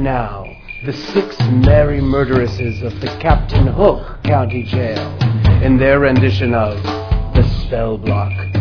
And now, the 6 merry murderesses of the Captain Hook County Jail in their rendition of The Spell Block.